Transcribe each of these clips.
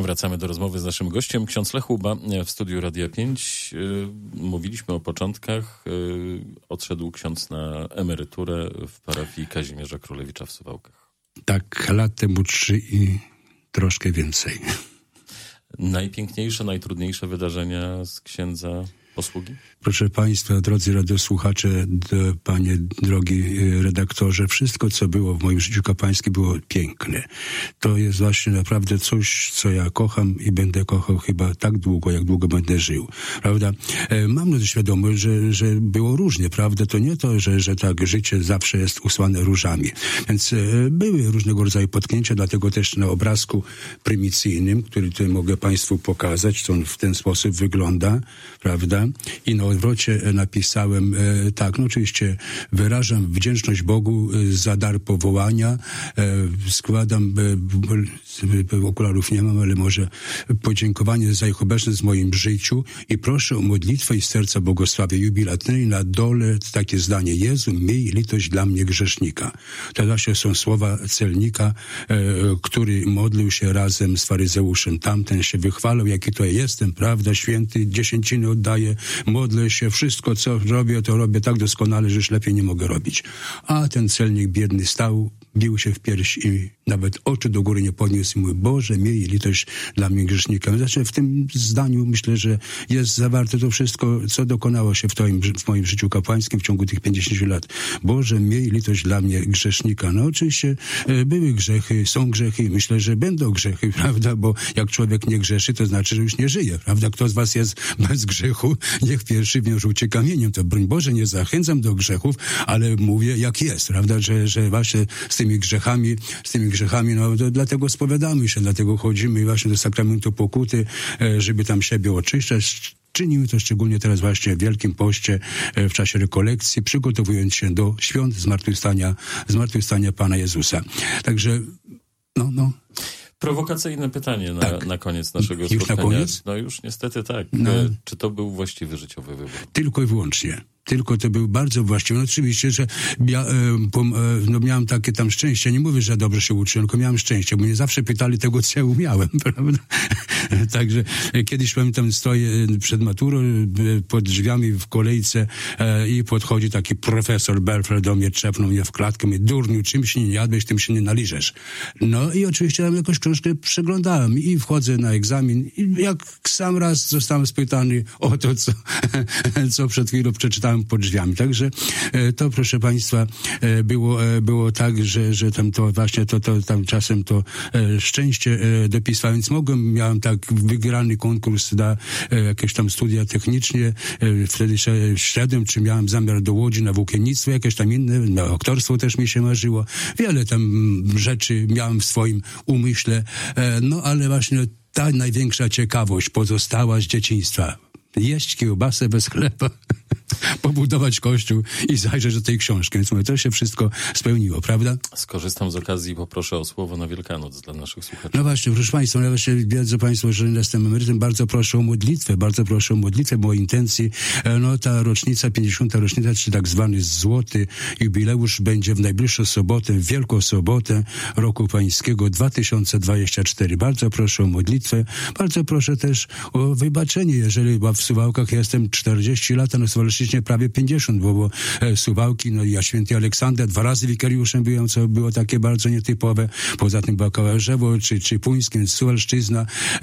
Wracamy do rozmowy z naszym gościem, ksiądz Lech Łuba w studiu Radia 5. Mówiliśmy o początkach. Odszedł ksiądz na emeryturę w parafii Kazimierza Królewicza w Suwałkach. Tak, lat temu 3 i troszkę więcej. Najpiękniejsze, najtrudniejsze wydarzenia z księdza posługi? Proszę Państwa, drodzy radiosłuchacze, panie drogi redaktorze, wszystko, co było w moim życiu kapłańskim, było piękne. To jest właśnie naprawdę coś, co ja kocham i będę kochał chyba tak długo, jak długo będę żył. Prawda? Mam świadomość, że było różnie, prawda? To nie to, że tak życie zawsze jest usłane różami. Więc były różnego rodzaju potknięcia, dlatego też na obrazku prymicyjnym, który tutaj mogę Państwu pokazać, to on w ten sposób wygląda, prawda? I na odwrocie napisałem tak, no oczywiście wyrażam wdzięczność Bogu za dar powołania, składam, okularów nie mam, ale może podziękowanie za ich obecność w moim życiu i proszę o modlitwę i z serca błogosławię jubilatnej na dole takie zdanie: Jezu, miej litość dla mnie grzesznika. To właśnie są słowa celnika, który modlił się razem z faryzeuszem. Tamten się wychwalał, jaki to jestem, prawda, święty, dziesięciny oddaję, modlę się, wszystko co robię, to robię tak doskonale, że już lepiej nie mogę robić. A ten celnik biedny stał, bił się w pierś i nawet oczy do góry nie podniósł i mówi: Boże, miej litość dla mnie grzesznika. Znaczy w tym zdaniu myślę, że jest zawarte to wszystko, co dokonało się w moim życiu kapłańskim w ciągu tych 50 lat. Boże, miej litość dla mnie grzesznika. No oczywiście były grzechy, są grzechy i myślę, że będą grzechy, prawda, bo jak człowiek nie grzeszy, to znaczy, że już nie żyje, prawda. Kto z was jest bez grzechu, niech pierwszy w nią rzuci kamieniem. To broń Boże, nie zachęcam do grzechów, ale mówię jak jest, prawda, że właśnie z tymi grzechami, no to dlatego spowiadamy się, dlatego chodzimy właśnie do sakramentu pokuty, żeby tam siebie oczyszczać. Czynimy to szczególnie teraz właśnie w Wielkim Poście, w czasie rekolekcji, przygotowując się do świąt zmartwychwstania Pana Jezusa. Także, no. Prowokacyjne pytanie na koniec naszego już spotkania. Na koniec? No już niestety tak. No. Czy to był właściwy życiowy wybór? Tylko i wyłącznie. Tylko to był bardzo właściwy. No oczywiście, że ja miałem takie tam szczęście. Nie mówię, że dobrze się uczyłem, tylko miałem szczęście, bo mnie zawsze pytali tego, co ja umiałem, prawda? Także kiedyś pamiętam, stoję przed maturą pod drzwiami w kolejce i podchodzi taki profesor Belfer do mnie, trzepnął mnie w klatkę, mówi: durniu, czym się nie jadłeś, tym się nie naliżesz. No i oczywiście tam jakąś książkę przeglądałem i wchodzę na egzamin i jak sam raz zostałem spytany o to, co przed chwilą przeczytałem pod drzwiami. Także to, proszę Państwa, było tak, że tam to właśnie to tam czasem to szczęście dopisałem, więc miałem tak wygrany konkurs na jakieś tam studia techniczne, wtedy szedłem, czy miałem zamiar do Łodzi na włókiennictwo, jakieś tam inne, na aktorstwo też mi się marzyło. Wiele tam rzeczy miałem w swoim umyśle, no ale właśnie ta największa ciekawość pozostała z dzieciństwa. Jeść kiełbasę bez chleba, pobudować kościół i zajrzeć do tej książki. Więc mówię, to się wszystko spełniło, prawda? Skorzystam z okazji i poproszę o słowo na Wielkanoc dla naszych słuchaczy. No właśnie, proszę Państwa, ja właśnie wiedzą Państwo, że jestem emerytem, bardzo proszę o modlitwę, bo intencji, no ta rocznica, 50. rocznica, czy tak zwany złoty jubileusz będzie w najbliższą sobotę, w Wielką Sobotę roku Pańskiego 2024. Bardzo proszę o modlitwę, bardzo proszę też o wybaczenie, jeżeli w Suwałkach jestem 40 lat, a na Suwalszczyźnie prawie 50, bo Suwałki, no i ja święty Aleksander, 2 razy wikariuszem byłem, co było takie bardzo nietypowe, poza tym Bakałarzewo czy Puńskie, Suwalszczyzna,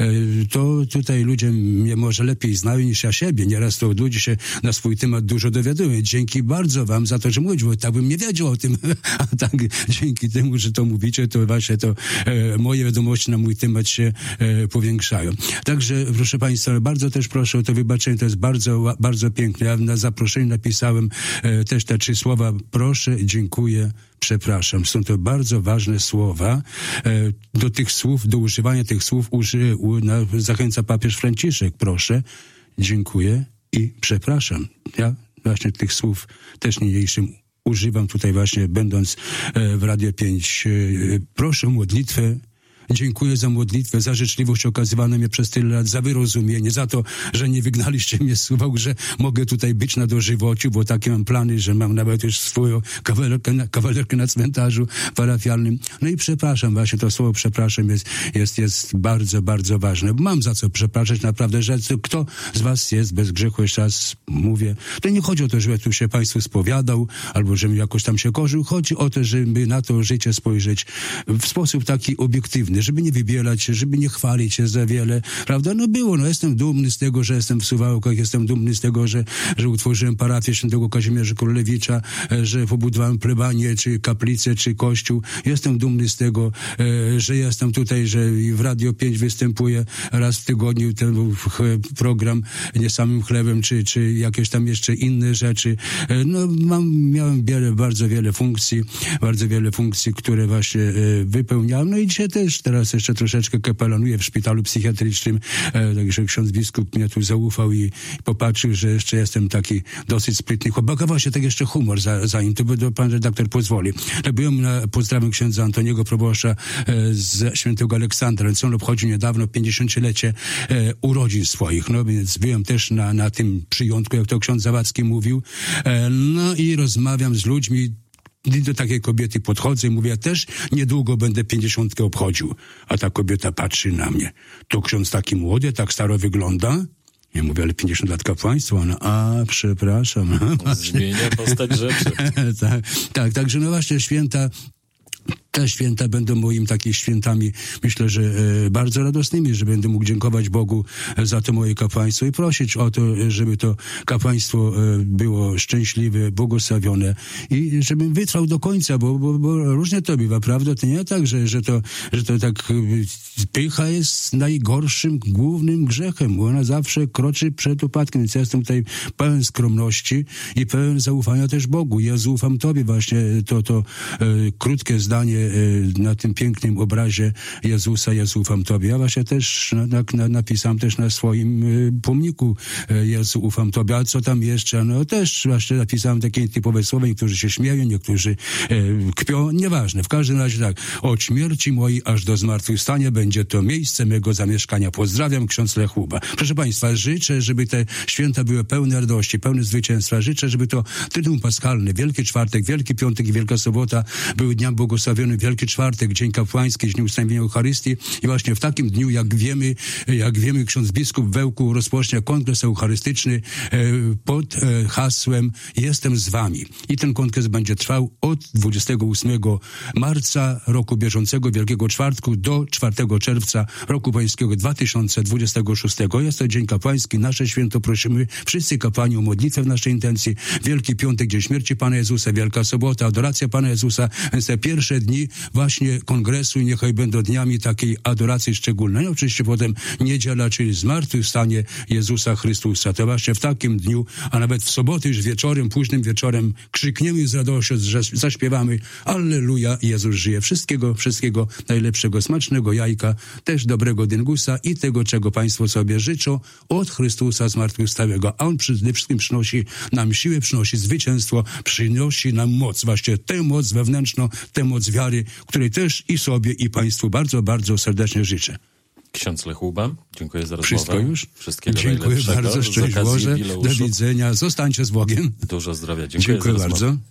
to tutaj ludzie mnie może lepiej znają niż ja siebie, nieraz to od ludzi się na swój temat dużo dowiaduję. Dzięki bardzo wam za to, że mówicie, bo tak bym nie wiedział o tym, a tak dzięki temu, że to mówicie, to właśnie to moje wiadomości na mój temat się powiększają. Także, proszę Państwa, bardzo też proszę o to wybaczenie, to jest bardzo, bardzo piękne. Ja na zaproszeniu napisałem też te 3 słowa: proszę, dziękuję, przepraszam. Są to bardzo ważne słowa. Do tych słów, do używania tych słów zachęca papież Franciszek. Proszę, dziękuję i przepraszam. Ja właśnie tych słów też niniejszym używam tutaj właśnie, będąc w Radio 5. Proszę o modlitwę Dziękuję za modlitwę, za życzliwość okazywaną mi przez tyle lat, za wyrozumienie, za to, że nie wygnaliście mnie z Suwałk, że mogę tutaj być na dożywociu, bo takie mam plany, że mam nawet już swoją kawalerkę na cmentarzu parafialnym. No i przepraszam, właśnie to słowo przepraszam jest bardzo, bardzo ważne. Mam za co przepraszać naprawdę, że kto z was jest bez grzechu, jeszcze raz mówię, to nie chodzi o to, żeby tu się Państwu spowiadał, albo żebym jakoś tam się korzył. Chodzi o to, żeby na to życie spojrzeć w sposób taki obiektywny, żeby nie wybielać się, żeby nie chwalić się za wiele, prawda? Jestem dumny z tego, że jestem w Suwałkach, jestem dumny z tego, że utworzyłem parafię świętego Kazimierza Królewicza, że pobudowałem plebanię, czy kaplicę, czy kościół. Jestem dumny z tego, że jestem tutaj, że w Radio 5 występuję raz w tygodniu, ten program Nie samym chlebem, czy jakieś tam jeszcze inne rzeczy. Miałem bardzo wiele funkcji, które właśnie wypełniałem. No i dzisiaj też, teraz jeszcze troszeczkę kapelanuję w szpitalu psychiatrycznym, także ksiądz biskup mnie tu zaufał i popatrzył, że jeszcze jestem taki dosyć sprytny chłopak. Właśnie tak jeszcze humor zanim, to pan redaktor pozwoli. Pozdrawiam księdza Antoniego, proboszcza z Świętego Aleksandra, więc on obchodził niedawno 50-lecie urodzin swoich, więc byłem też na tym przyjątku, jak to ksiądz Zawadzki mówił, i rozmawiam z ludźmi. Do takiej kobiety podchodzę i mówię, ja też niedługo będę 50 obchodził. A ta kobieta patrzy na mnie. To ksiądz taki młody, tak staro wygląda? Ja mówię, ale 50 lat kapłaństwa. Ona, przepraszam. Zmienia postać rzeczy. Tak, także właśnie te święta będą moimi takimi świętami, myślę, że bardzo radosnymi, że będę mógł dziękować Bogu za to moje kapłaństwo i prosić o to, żeby to kapłaństwo było szczęśliwe, błogosławione i żebym wytrwał do końca, bo różnie to bywa, prawda? To nie tak, że to tak pycha jest najgorszym, głównym grzechem. Ona zawsze kroczy przed upadkiem, więc ja jestem tutaj pełen skromności i pełen zaufania też Bogu. Ja zaufam Tobie właśnie, to krótkie zdanie na tym pięknym obrazie Jezusa, ja ufam Tobie. Ja właśnie też napisałem też na swoim pomniku Jezu, ufam Tobie. A co tam jeszcze? Też właśnie napisałem takie typowe słowa, niektórzy się śmieją, niektórzy kpią, nieważne. W każdym razie tak, od śmierci mojej aż do zmartwychwstania będzie to miejsce mego zamieszkania. Pozdrawiam, ksiądz Lech Łuba. Proszę Państwa, życzę, żeby te święta były pełne radości, pełne zwycięstwa. Życzę, żeby to Tydzień Paschalny, Wielki Czwartek, Wielki Piątek i Wielka Sobota były dniami błogosławionym. Wielki Czwartek, Dzień Kapłański, Dzień Ustanowienia Eucharystii i właśnie w takim dniu, jak wiemy, ksiądz biskup w Wełku rozpocznie kongres eucharystyczny pod hasłem Jestem z Wami. I ten kongres będzie trwał od 28 marca roku bieżącego, Wielkiego Czwartku, do 4 czerwca roku pańskiego 2026. Jest to Dzień Kapłański, nasze święto. Prosimy wszyscy kapłani o modlitwę w naszej intencji. Wielki Piątek, Dzień Śmierci Pana Jezusa, Wielka Sobota, adoracja Pana Jezusa, więc te pierwsze dni właśnie kongresu niechaj będą dniami takiej adoracji szczególnej. Oczywiście potem niedziela, czyli zmartwychwstanie Jezusa Chrystusa. To właśnie w takim dniu, a nawet w sobotę już wieczorem, późnym wieczorem krzykniemy z radością, zaśpiewamy Alleluja, Jezus żyje. Wszystkiego najlepszego, smacznego jajka, też dobrego dyngusa i tego, czego Państwo sobie życzą od Chrystusa zmartwychwstałego. A On przede wszystkim przynosi nam siłę, przynosi zwycięstwo, przynosi nam moc. Właśnie tę moc wewnętrzną, tę moc wiary, której też i sobie, i Państwu bardzo, bardzo serdecznie życzę. Ksiądz Lech Łuba, dziękuję za rozmowę. Wszystko już? Wszystkiego dziękuję bardzo, szczęść Boże, do widzenia. Zostańcie z Bogiem. Dużo zdrowia. Dziękuję bardzo.